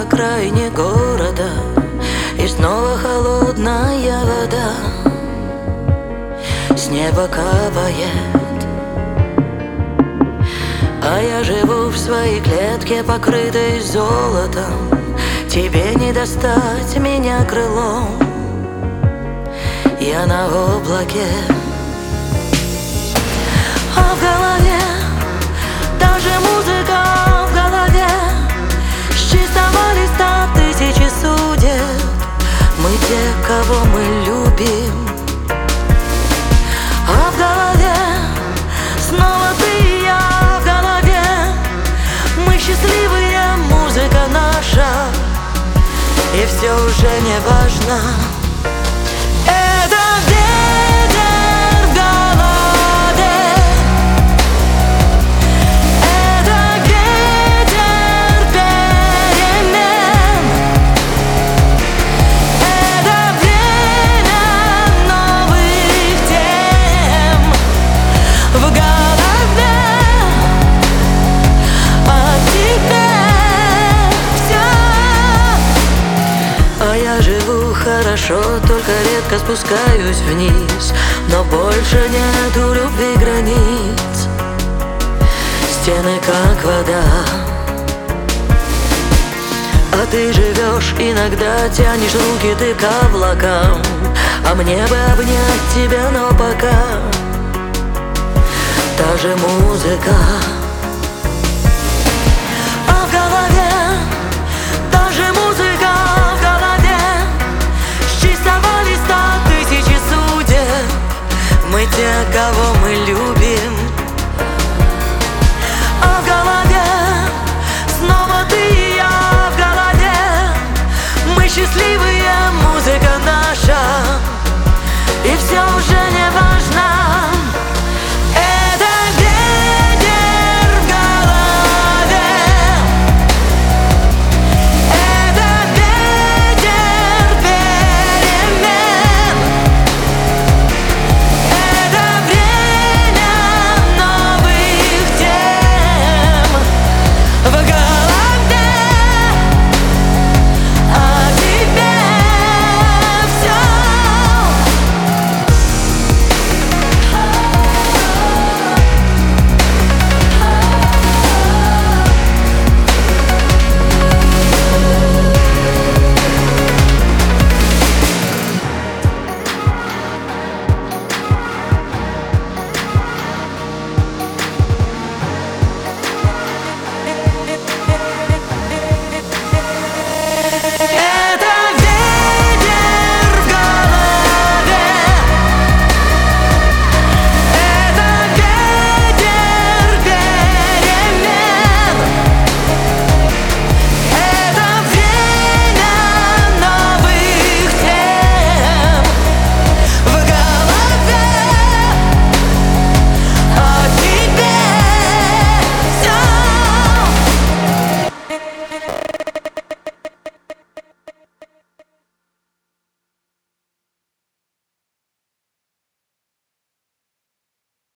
окраине города, и снова холодная вода с неба капает. А я живу в своей клетке, покрытой золотом. Тебе не достать меня крылом, я на облаке. А в голове даже музыка в голове, с чистого листа тысячи судеб. Мы те, кого мы любим. А в голове снова ты и я, в голове мы счастливые, музыка наша, и все уже не важно. Это ветер в голове, это ветер перемен, это время новых тем в голове. От тебя все. А я живу хорошо, только редко спускаюсь вниз, но больше нету любви границ. Стены как вода, а ты живешь, иногда тянешь руки ты к облакам. А мне бы обнять тебя, но пока та же музыка.